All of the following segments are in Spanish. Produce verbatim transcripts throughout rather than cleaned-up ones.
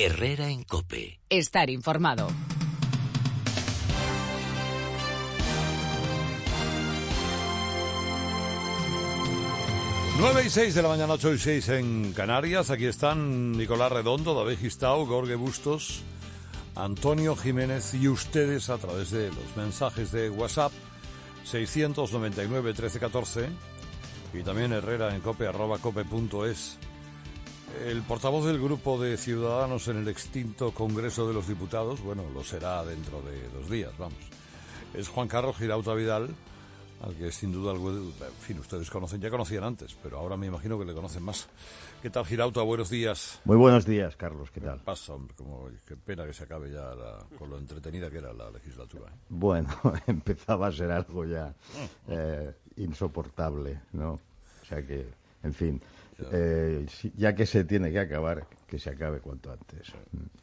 Herrera en COPE. Estar informado. Nueve y seis de la mañana, ocho y seis en Canarias. Aquí están Nicolás Redondo, David Gistau, Jorge Bustos, Antonio Jiménez y ustedes a través de los mensajes de WhatsApp seiscientos noventa y nueve trece catorce y también herrera en cope arroba cope punto es. El portavoz del grupo de Ciudadanos en el extinto Congreso de los Diputados, bueno, lo será dentro de dos días, vamos, es Juan Carlos Girauta Vidal, al que sin duda, en fin, ustedes conocen, ya conocían antes, pero ahora me imagino que le conocen más. ¿Qué tal, Girauta? Buenos días. Muy buenos días, Carlos, ¿qué tal? ¿Qué pasa, hombre? Como, qué pena que se acabe ya la, con lo entretenida que era la legislatura, ¿eh? Bueno, empezaba a ser algo ya eh, insoportable, ¿no? O sea que, en fin, ya. Eh, ya que se tiene que acabar, que se acabe cuanto antes.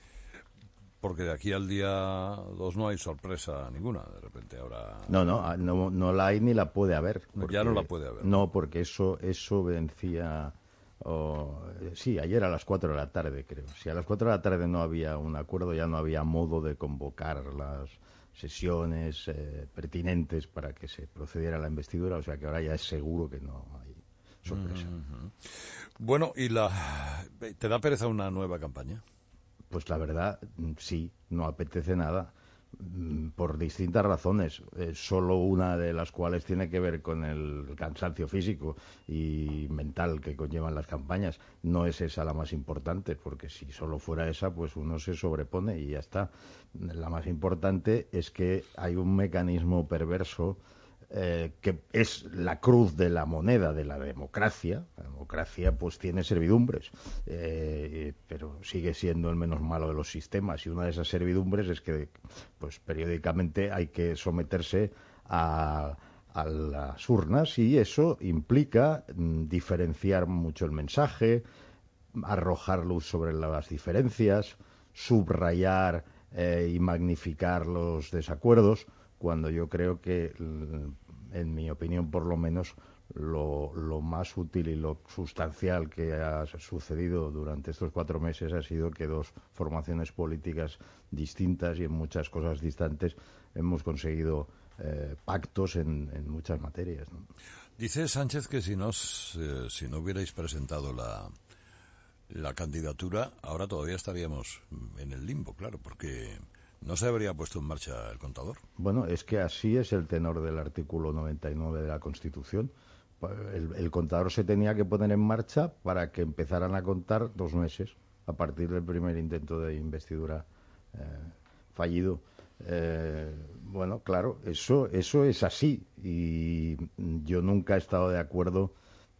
Porque de aquí al día dos no hay sorpresa ninguna, de repente ahora... No, no, no, no la hay ni la puede haber. Porque, ya no la puede haber. No, porque eso, eso vencía... Oh, sí, ayer a las cuatro de la tarde, creo. Si a las cuatro de la tarde no había un acuerdo, ya no había modo de convocar las sesiones eh, pertinentes para que se procediera a la investidura, o sea que ahora ya es seguro que no hay sorpresa. Uh-huh. Bueno, ¿y la te da pereza una nueva campaña? Pues la verdad, sí, no apetece nada, por distintas razones, eh, solo una de las cuales tiene que ver con el cansancio físico y mental que conllevan las campañas. No es esa la más importante, porque si solo fuera esa, pues uno se sobrepone y ya está. La más importante es que hay un mecanismo perverso Eh, que es la cruz de la moneda de la democracia. La democracia pues tiene servidumbres, eh, pero sigue siendo el menos malo de los sistemas, y una de esas servidumbres es que pues periódicamente hay que someterse a, a las urnas, y eso implica mm, diferenciar mucho el mensaje, arrojar luz sobre las diferencias, subrayar eh, y magnificar los desacuerdos, cuando yo creo que, en mi opinión por lo menos, lo, lo más útil y lo sustancial que ha sucedido durante estos cuatro meses ha sido que dos formaciones políticas distintas y en muchas cosas distantes hemos conseguido eh, pactos en, en muchas materias, ¿no? Dice Sánchez que si no, eh, si no hubierais presentado la, la candidatura, ahora todavía estaríamos en el limbo, claro, porque... ¿no se habría puesto en marcha el contador? Bueno, es que así es el tenor del artículo noventa y nueve de la Constitución. El, el contador se tenía que poner en marcha para que empezaran a contar dos meses, a partir del primer intento de investidura eh, fallido. Eh, bueno, claro, eso, eso es así, y yo nunca he estado de acuerdo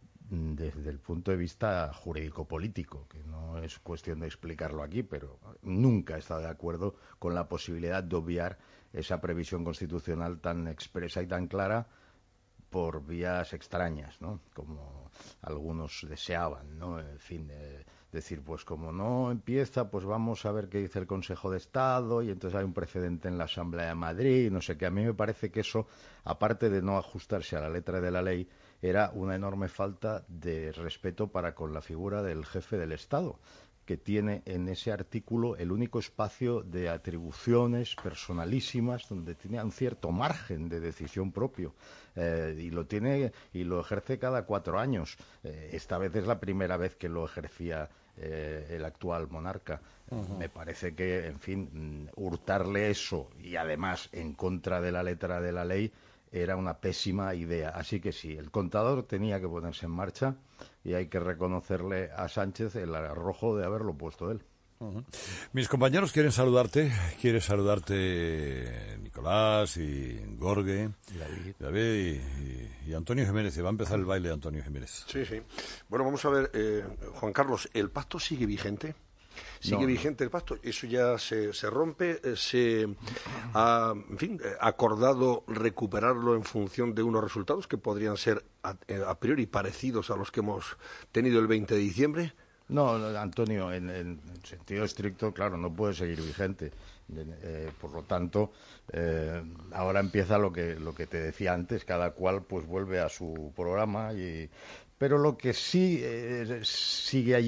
desde el punto de vista jurídico-político, que no es cuestión de explicarlo aquí, pero nunca he estado de acuerdo con la posibilidad de obviar esa previsión constitucional tan expresa y tan clara por vías extrañas, ¿no? Como algunos deseaban, ¿no? En fin, eh, decir, pues como no empieza, pues vamos a ver qué dice el Consejo de Estado, y entonces hay un precedente en la Asamblea de Madrid, no sé qué. A mí me parece que eso, aparte de no ajustarse a la letra de la ley, era una enorme falta de respeto para con la figura del jefe del Estado, que tiene en ese artículo el único espacio de atribuciones personalísimas donde tiene un cierto margen de decisión propio, eh, y lo tiene y lo ejerce cada cuatro años. Eh, esta vez es la primera vez que lo ejercía eh, el actual monarca. Uh-huh. Me parece que, en fin, hurtarle eso, y además en contra de la letra de la ley, era una pésima idea. Así que sí, el contador tenía que ponerse en marcha, y hay que reconocerle a Sánchez el arrojo de haberlo puesto él. Uh-huh. Mis compañeros quieren saludarte, quiere saludarte Nicolás y Jorge, David, David y, y Antonio Jiménez. Se va a empezar el baile de Antonio Jiménez. Sí, sí. Bueno, vamos a ver, eh, Juan Carlos, ¿el pacto sigue vigente? Sigue no, vigente no. el pacto, eso ya se, se rompe, se ha, en fin, acordado recuperarlo en función de unos resultados que podrían ser a, a priori parecidos a los que hemos tenido el veinte de diciembre. No, Antonio, en, en sentido estricto, claro, no puede seguir vigente. Eh, por lo tanto, eh, ahora empieza lo que lo que te decía antes, cada cual pues vuelve a su programa, y pero lo que sí eh, sigue allí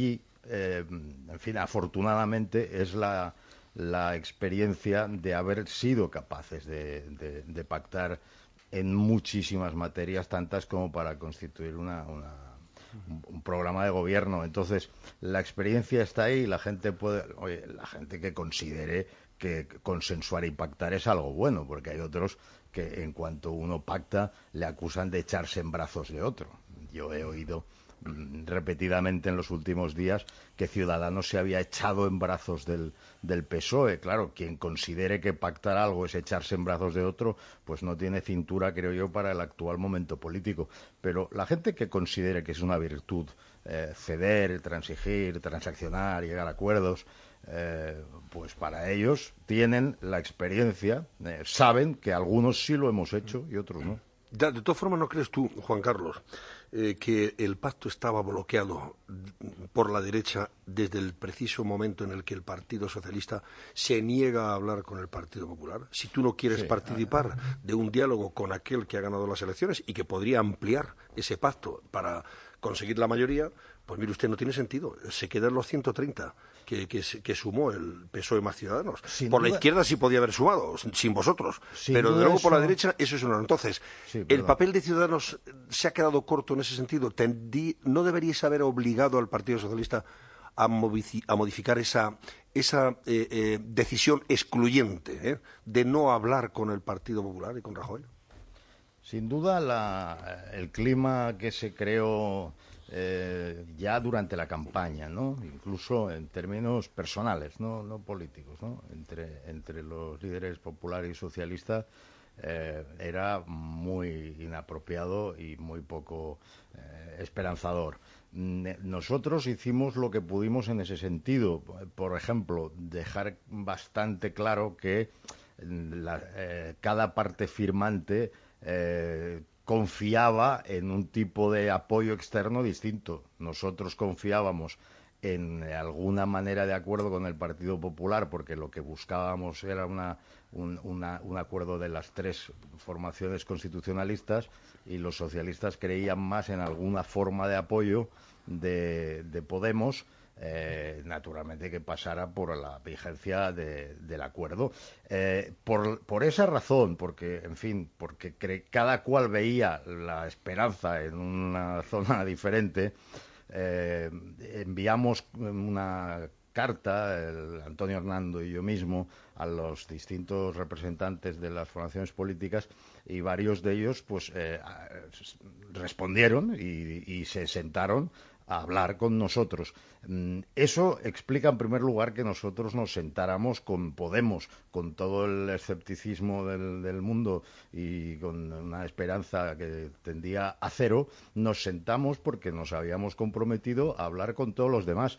eh, en fin, afortunadamente es la, la experiencia de haber sido capaces de, de, de pactar en muchísimas materias, tantas como para constituir una, una, un, un programa de gobierno. Entonces, la experiencia está ahí y la gente puede, oye, la gente que considere que consensuar y pactar es algo bueno, porque hay otros que en cuanto uno pacta le acusan de echarse en brazos de otro. Yo he oído repetidamente en los últimos días que Ciudadanos se había echado en brazos del, del P S O E. Claro, quien considere que pactar algo es echarse en brazos de otro, pues no tiene cintura, creo yo, para el actual momento político. Pero la gente que considere que es una virtud eh, ceder, transigir, transaccionar, llegar a acuerdos, eh, pues para ellos tienen la experiencia, eh, saben que algunos sí lo hemos hecho y otros no. De, de todas formas, ¿no crees tú, Juan Carlos, eh, que el pacto estaba bloqueado por la derecha desde el preciso momento en el que el Partido Socialista se niega a hablar con el Partido Popular? Si tú no quieres sí, participar de un diálogo con aquel que ha ganado las elecciones y que podría ampliar ese pacto para conseguir la mayoría, pues mire usted, no tiene sentido. Se quedan los ciento treinta que, que, que sumó el P S O E más Ciudadanos. Sin por duda, la izquierda sí podía haber sumado, sin vosotros. Sin pero de duda luego eso... por la derecha eso es un error. Entonces, sí, el papel de Ciudadanos se ha quedado corto en ese sentido. Tendí, ¿no deberíais haber obligado al Partido Socialista a, movici, a modificar esa, esa eh, eh, decisión excluyente eh, de no hablar con el Partido Popular y con Rajoy? Sin duda, la, el clima que se creó eh, ya durante la campaña, ¿no? Incluso en términos personales, no, no políticos, ¿no? Entre, entre los líderes populares y socialistas eh, era muy inapropiado y muy poco eh, esperanzador. Nosotros hicimos lo que pudimos en ese sentido. Por ejemplo, dejar bastante claro que la, eh, cada parte firmante Eh, confiaba en un tipo de apoyo externo distinto. Nosotros confiábamos en alguna manera de acuerdo con el Partido Popular, porque lo que buscábamos era una, un, una, un acuerdo de las tres formaciones constitucionalistas, y los socialistas creían más en alguna forma de apoyo de, de Podemos, Eh, naturalmente que pasara por la vigencia de, del acuerdo. Eh, por, por esa razón, porque, en fin, porque cre cada cual veía la esperanza en una zona diferente, eh, enviamos una carta, el Antonio Hernando y yo mismo, a los distintos representantes de las formaciones políticas, y varios de ellos pues eh, respondieron y, y se sentaron a hablar con nosotros. Eso explica, en primer lugar, que nosotros nos sentáramos con Podemos, con todo el escepticismo del, del mundo y con una esperanza que tendía a cero. Nos sentamos porque nos habíamos comprometido a hablar con todos los demás.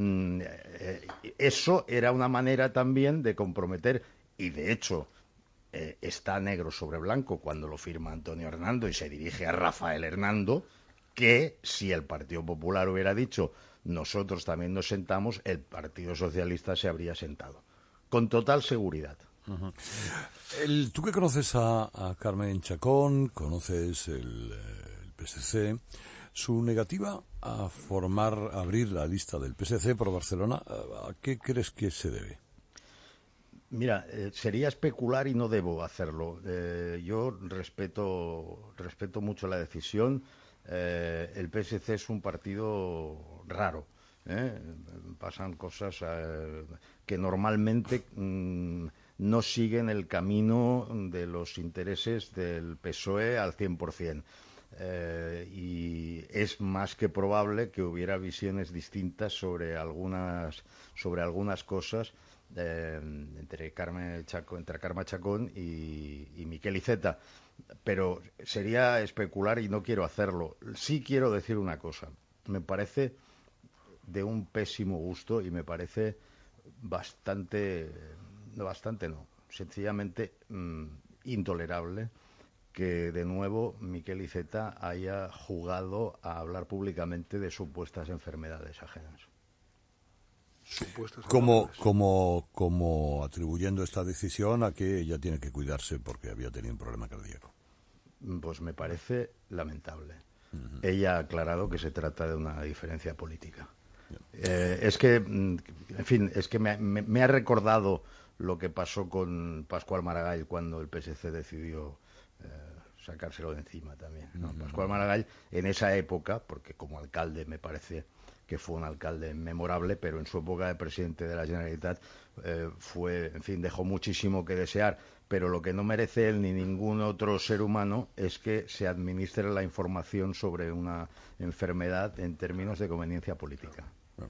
Eso era una manera también de comprometer, y de hecho eh, está negro sobre blanco cuando lo firma Antonio Hernando y se dirige a Rafael Hernando, que si el Partido Popular hubiera dicho nosotros también nos sentamos, el Partido Socialista se habría sentado, con total seguridad. Uh-huh. el, tú que conoces a, a Carmen Chacón, conoces el, el P S C, su negativa a formar, a abrir la lista del P S C por Barcelona, ¿a qué crees que se debe? Mira, eh, sería especular y no debo hacerlo. Eh, yo respeto, respeto mucho la decisión. Eh, el P S C es un partido raro, ¿eh? Pasan cosas eh, que normalmente mmm, no siguen el camino de los intereses del P S O E al cien por ciento. Eh, y es más que probable que hubiera visiones distintas sobre algunas, sobre algunas cosas eh, entre Carmen Chacón, entre Carme Chacón y, y Miquel Iceta. Pero sería especular y no quiero hacerlo. Sí quiero decir una cosa. Me parece de un pésimo gusto y me parece bastante, bastante no, sencillamente mmm, intolerable que de nuevo Miquel Iceta haya jugado a hablar públicamente de supuestas enfermedades ajenas. Supuestas como, enfermedades. como, como atribuyendo esta decisión a que ella tiene que cuidarse porque había tenido un problema cardíaco. Pues me parece lamentable. Uh-huh. Ella ha aclarado que se trata de una diferencia política. Eh, es que, en fin, es que me, me, me ha recordado lo que pasó con Pascual Maragall cuando el P S C decidió eh, sacárselo de encima también, ¿no? Uh-huh. Pascual Maragall, en esa época, porque como alcalde me parece que fue un alcalde memorable, pero en su época de presidente de la Generalitat eh, fue, en fin, dejó muchísimo que desear. Pero lo que no merece él ni ningún otro ser humano es que se administre la información sobre una enfermedad en términos de conveniencia política.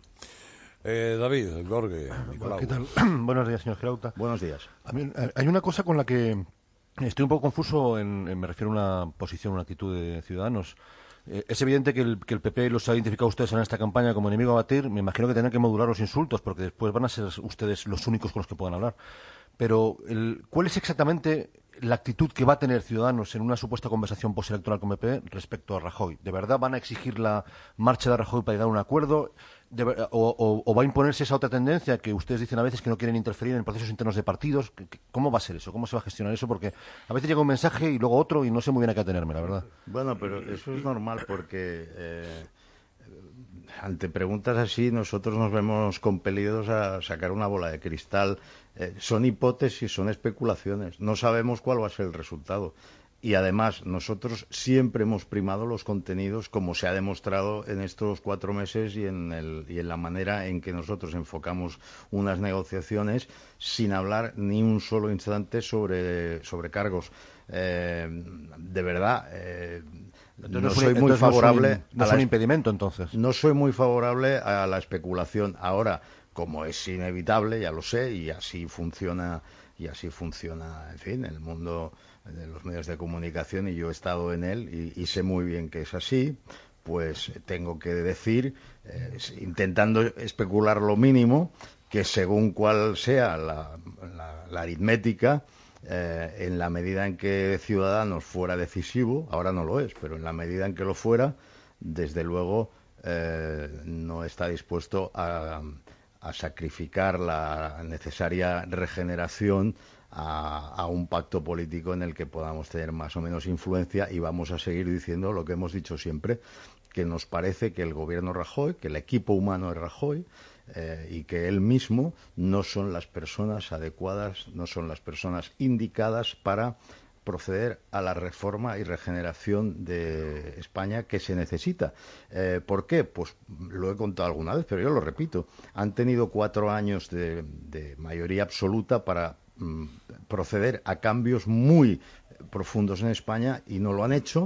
Eh, David, Gorge, Nicolau. ¿Qué tal? Buenos días, señor Girauta. Buenos días. A mí, hay una cosa con la que estoy un poco confuso, en, en, me refiero a una posición, una actitud de Ciudadanos. Eh, es evidente que el, que el P P los ha identificado ustedes en esta campaña como enemigo a batir. Me imagino que tendrán que modular los insultos, porque después van a ser ustedes los únicos con los que puedan hablar. Pero, el, ¿cuál es exactamente la actitud que va a tener Ciudadanos en una supuesta conversación postelectoral con el P P respecto a Rajoy? ¿De verdad van a exigir la marcha de Rajoy para llegar a un acuerdo? De, o, o, ¿O va a imponerse esa otra tendencia que ustedes dicen a veces que no quieren interferir en procesos internos de partidos? ¿Cómo va a ser eso? ¿Cómo se va a gestionar eso? Porque a veces llega un mensaje y luego otro y no sé muy bien a qué atenerme, la verdad. Bueno, pero eso es normal porque eh, ante preguntas así nosotros nos vemos compelidos a sacar una bola de cristal. Eh, son hipótesis, son especulaciones. No sabemos cuál va a ser el resultado. Y además, nosotros siempre hemos primado los contenidos, como se ha demostrado en estos cuatro meses y en, el, y en la manera en que nosotros enfocamos unas negociaciones sin hablar ni un solo instante sobre, sobre cargos. Eh, de verdad, eh, no, no soy muy favorable. No es un impedimento, entonces. No soy muy favorable a la especulación. Ahora, como es inevitable, ya lo sé, y así funciona, y así funciona, en fin, el mundo de los medios de comunicación, y yo he estado en él y, y sé muy bien que es así, pues tengo que decir, eh, intentando especular lo mínimo, que según cuál sea la, la, la aritmética, eh, en la medida en que Ciudadanos fuera decisivo, ahora no lo es, pero en la medida en que lo fuera, desde luego eh, no está dispuesto a, a sacrificar la necesaria regeneración A, a un pacto político en el que podamos tener más o menos influencia, y vamos a seguir diciendo lo que hemos dicho siempre, que nos parece que el gobierno Rajoy, que el equipo humano de Rajoy eh, y que él mismo no son las personas adecuadas, no son las personas indicadas para proceder a la reforma y regeneración de España que se necesita. Eh, ¿Por qué? Pues lo he contado alguna vez, pero yo lo repito. Han tenido cuatro años de, de mayoría absoluta para proceder a cambios muy profundos en España y no lo han hecho,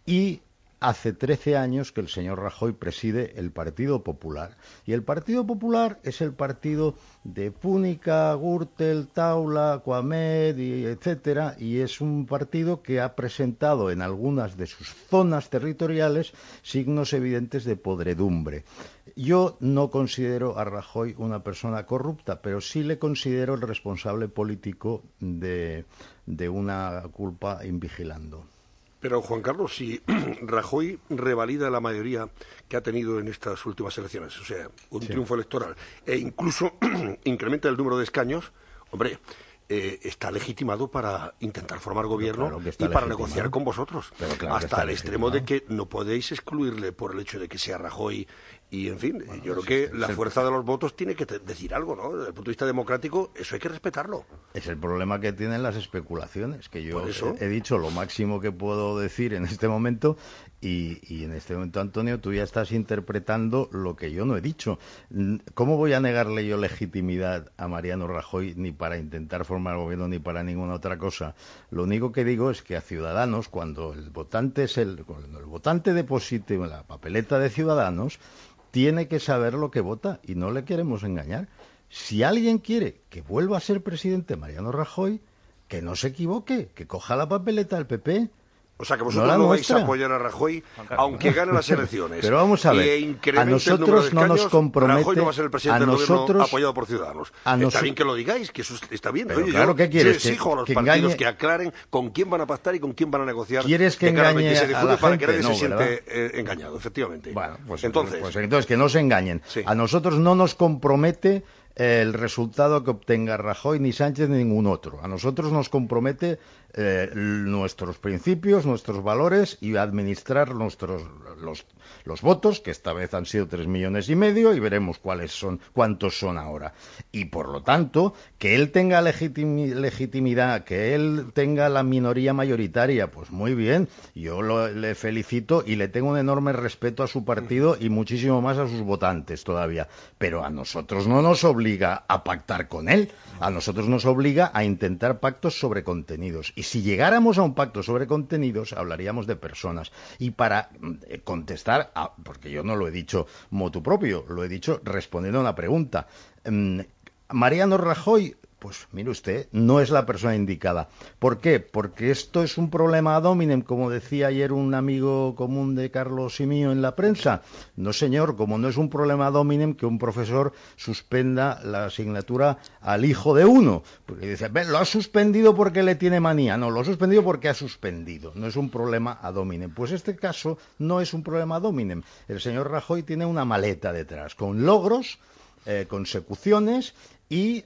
y hace trece años que el señor Rajoy preside el Partido Popular, y el Partido Popular es el partido de Púnica, Gürtel, Taula, Coamed, y etcétera, y es un partido que ha presentado en algunas de sus zonas territoriales signos evidentes de podredumbre. Yo no considero a Rajoy una persona corrupta, pero sí le considero el responsable político de, de una culpa invigilando. Pero, Juan Carlos, si Rajoy revalida la mayoría que ha tenido en estas últimas elecciones, o sea, un sí. triunfo electoral, e incluso incrementa el número de escaños, hombre, eh, está legitimado para intentar formar gobierno claro y para negociar con vosotros, claro hasta el extremo de que no podéis excluirle por el hecho de que sea Rajoy. Y, en fin, bueno, yo creo que es la fuerza de los votos tiene que te- decir algo, ¿no? Desde el punto de vista democrático, eso hay que respetarlo. Es el problema que tienen las especulaciones, que yo he, he dicho lo máximo que puedo decir en este momento, y, y en este momento, Antonio, tú ya estás interpretando lo que yo no he dicho. ¿Cómo voy a negarle yo legitimidad a Mariano Rajoy ni para intentar formar gobierno ni para ninguna otra cosa? Lo único que digo es que a Ciudadanos, cuando el votante es el, cuando el votante deposite en la papeleta de Ciudadanos, tiene que saber lo que vota y no le queremos engañar. Si alguien quiere que vuelva a ser presidente Mariano Rajoy, que no se equivoque, que coja la papeleta del P P. O sea, que vosotros no, no vais a apoyar a Rajoy, aunque gane las elecciones. Pero vamos a ver, a nosotros no nos compromete... Rajoy no va a ser el presidente del gobierno apoyado por Ciudadanos. Está bien que lo digáis, que eso está bien. Pero Oye, claro, yo ¿qué quieres? sí exijo a los que partidos engañe... que aclaren con quién van a pactar y con quién van a negociar. ¿Quieres que engañe a la para gente? que nadie No, se ¿verdad? siente eh, engañado, efectivamente. Bueno, pues entonces, pues entonces que no se engañen. Sí. A nosotros no nos compromete el resultado que obtenga Rajoy, ni Sánchez, ni ningún otro. A nosotros nos compromete eh, nuestros principios, nuestros valores y administrar nuestros los, los votos, que esta vez han sido tres millones y medio, y veremos cuáles son, cuántos son ahora. Y por lo tanto, que él tenga legitimi- legitimidad, que él tenga la minoría mayoritaria, pues muy bien, yo lo, le felicito y le tengo un enorme respeto a su partido y muchísimo más a sus votantes todavía. Pero a nosotros no nos obliga a pactar con él, a nosotros nos obliga a intentar pactos sobre contenidos. Y si llegáramos a un pacto sobre contenidos, hablaríamos de personas. Y para eh, contestar, a, porque yo no lo he dicho motu propio, lo he dicho respondiendo a una pregunta. Eh, Mariano Rajoy, pues mire usted, no es la persona indicada. ¿Por qué? Porque esto es un problema ad hominem, como decía ayer un amigo común de Carlos y mío en la prensa. No, señor, como no es un problema ad hominem que un profesor suspenda la asignatura al hijo de uno. Porque dice, lo ha suspendido porque le tiene manía. No, lo ha suspendido porque ha suspendido. No es un problema ad hominem. Pues este caso no es un problema ad hominem. El señor Rajoy tiene una maleta detrás, con logros, eh, consecuciones y...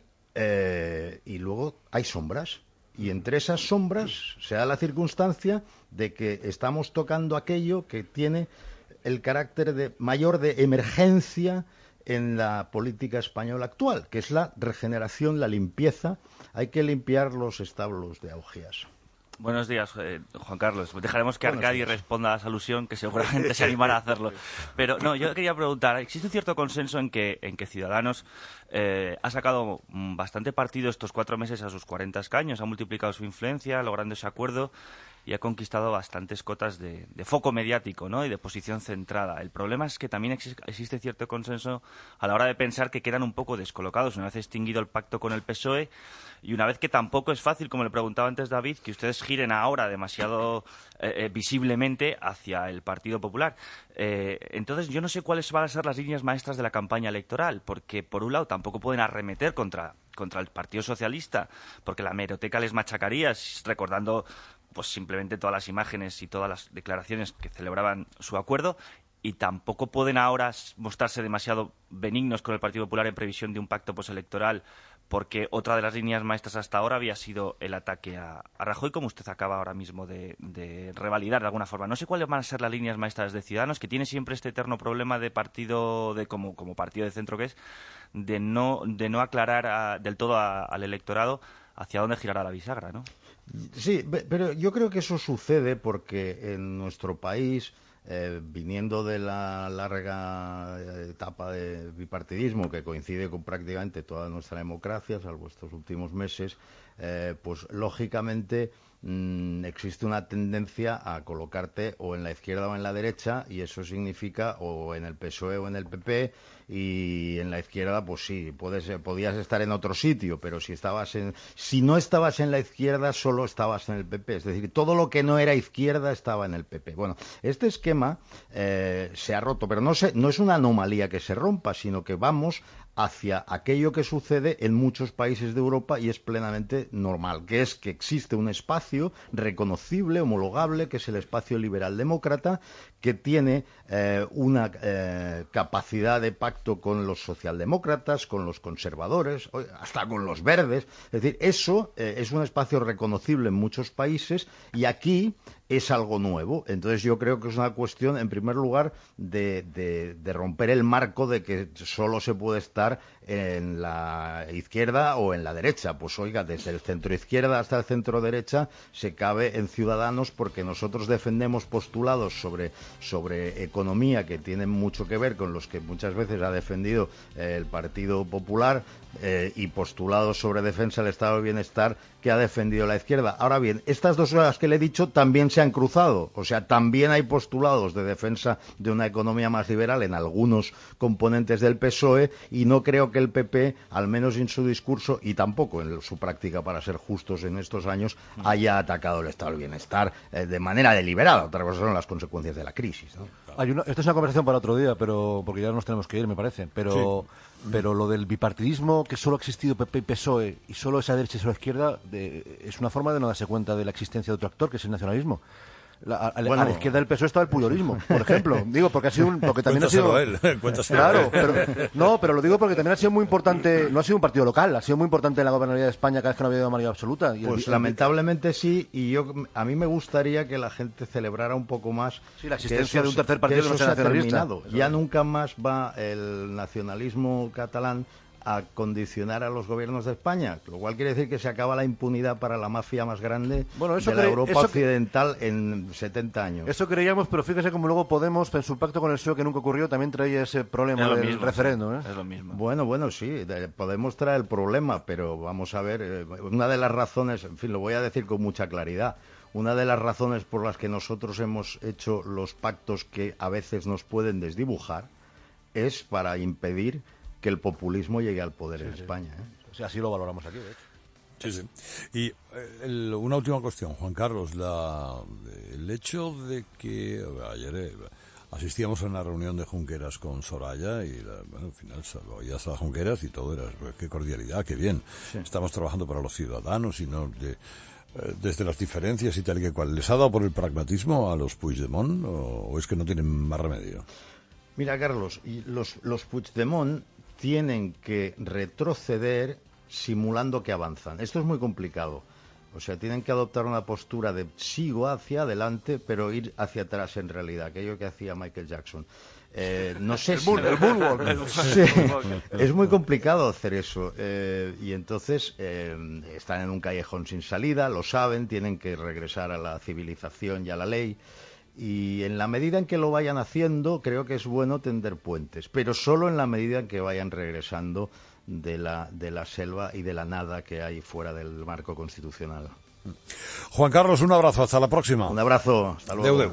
Eh, y luego hay sombras, y entre esas sombras se da la circunstancia de que estamos tocando aquello que tiene el carácter de mayor de emergencia en la política española actual, que es la regeneración, la limpieza. Hay que limpiar los establos de Augías. Buenos días, eh, Juan Carlos. Dejaremos que Arcadi responda a esa alusión, que seguramente se animará a hacerlo. Pero no, yo quería preguntar, ¿existe un cierto consenso en que, en que Ciudadanos eh, ha sacado bastante partido estos cuatro meses a sus cuarenta escaños, ha multiplicado su influencia, logrando ese acuerdo y ha conquistado bastantes cotas de, de foco mediático, ¿no?, y de posición centrada? El problema es que también ex- existe cierto consenso a la hora de pensar que quedan un poco descolocados una vez extinguido el pacto con el P S O E y una vez que tampoco es fácil, como le preguntaba antes David, que ustedes giren ahora demasiado eh, eh, visiblemente hacia el Partido Popular. Eh, entonces, yo no sé cuáles van a ser las líneas maestras de la campaña electoral, porque, por un lado, tampoco pueden arremeter contra, contra el Partido Socialista, porque la hemeroteca les machacaría, recordando pues simplemente todas las imágenes y todas las declaraciones que celebraban su acuerdo, y tampoco pueden ahora mostrarse demasiado benignos con el Partido Popular en previsión de un pacto postelectoral, porque otra de las líneas maestras hasta ahora había sido el ataque a, a Rajoy, como usted acaba ahora mismo de, de revalidar de alguna forma. No sé cuáles van a ser las líneas maestras de Ciudadanos, que tiene siempre este eterno problema de partido, de como, como partido de centro que es, de no, de no aclarar a, del todo a, al electorado hacia dónde girará la bisagra, ¿no? Sí, pero yo creo que eso sucede porque en nuestro país, eh, viniendo de la larga etapa de bipartidismo que coincide con prácticamente toda nuestra democracia, salvo estos últimos meses, eh, pues lógicamente mmm, existe una tendencia a colocarte o en la izquierda o en la derecha, y eso significa o en el P S O E o en el P P, y en la izquierda pues sí, puedes, podías estar en otro sitio, pero si estabas en, si no estabas en la izquierda solo estabas en el P P, es decir, todo lo que no era izquierda estaba en el P P. Bueno, este esquema eh, se ha roto, pero no, se, no es una anomalía que se rompa, sino que vamos hacia aquello que sucede en muchos países de Europa y es plenamente normal, que es que existe un espacio reconocible, homologable, que es el espacio liberal demócrata, que tiene eh, una eh, capacidad de pacto con los socialdemócratas, con los conservadores, hasta con los verdes. Es decir, eso eh, es un espacio reconocible en muchos países y aquí es algo nuevo. Entonces yo creo que es una cuestión, en primer lugar, de, de, de romper el marco de que solo se puede estar en la izquierda o en la derecha. Pues oiga, desde el centro izquierda hasta el centro derecha se cabe en Ciudadanos, porque nosotros defendemos postulados sobre, sobre economía que tienen mucho que ver con los que muchas veces ha defendido eh, el Partido Popular, eh, y postulados sobre defensa del estado de bienestar que ha defendido la izquierda. Ahora bien, estas dos cosas que le he dicho también se han cruzado, o sea, también hay postulados de defensa de una economía más liberal en algunos componentes del P S O E, y no creo que el P P, al menos en su discurso y tampoco en su práctica, para ser justos en estos años, haya atacado el estado del bienestar eh, de manera deliberada. Otra cosa son las consecuencias de la crisis, ¿no? Hay una, esto es una conversación para otro día, pero porque ya nos tenemos que ir, me parece. Pero, sí. pero lo del bipartidismo, que solo ha existido P P y P S O E, y solo esa derecha y solo izquierda, de, es una forma de no darse cuenta de la existencia de otro actor, que es el nacionalismo. La, a, bueno, a la izquierda del P S O E estaba el puyolismo, por ejemplo. Digo, porque ha sido un, porque también ha sido él, claro, pero no, pero lo digo porque también ha sido muy importante, no ha sido un partido local, ha sido muy importante en la gobernabilidad de España cada vez que no ha habido mayoría absoluta. Y pues el, lamentablemente el, sí, y yo a mí me gustaría que la gente celebrara un poco más sí, la existencia eso, de un tercer partido que que no sea se ha nacionalista. terminado. Ya nunca más va el nacionalismo catalán a condicionar a los gobiernos de España, lo cual quiere decir que se acaba la impunidad para la mafia más grande bueno, eso de la cre- Europa eso occidental que... en setenta años. Eso creíamos, pero fíjese como luego Podemos, en su pacto con el P S O E que nunca ocurrió, también traía ese problema del mismo, referéndum. Sí, ¿eh? es lo mismo. Bueno, bueno, sí, Podemos traer el problema, pero vamos a ver, eh, una de las razones, en fin, lo voy a decir con mucha claridad, una de las razones por las que nosotros hemos hecho los pactos que a veces nos pueden desdibujar es para impedir que el populismo llegue al poder sí, en sí. España. ¿eh? O sea, así lo valoramos aquí, de hecho. Sí, sí. Y eh, el, una última cuestión, Juan Carlos. La, el hecho de que ayer eh, asistíamos a una reunión de Junqueras con Soraya y la, bueno, al final oías a Junqueras y todo era pues, qué cordialidad, qué bien. Sí. Estamos trabajando para los ciudadanos y no de, eh, desde las diferencias y tal y que cual. ¿Les ha dado por el pragmatismo a los Puigdemont o, o es que no tienen más remedio? Mira, Carlos, y los, los Puigdemont tienen que retroceder simulando que avanzan. Esto es muy complicado. O sea, tienen que adoptar una postura de sigo hacia adelante, pero ir hacia atrás en realidad, aquello que hacía Michael Jackson. Eh, no sé el si... moon, el moonwalk. Sí, es muy complicado hacer eso. Eh, y entonces eh, están en un callejón sin salida, lo saben, tienen que regresar a la civilización y a la ley. Y en la medida en que lo vayan haciendo, creo que es bueno tender puentes, pero solo en la medida en que vayan regresando de la, de la selva y de la nada que hay fuera del marco constitucional. Juan Carlos, un abrazo, hasta la próxima. Un abrazo, hasta luego. Deu, deu.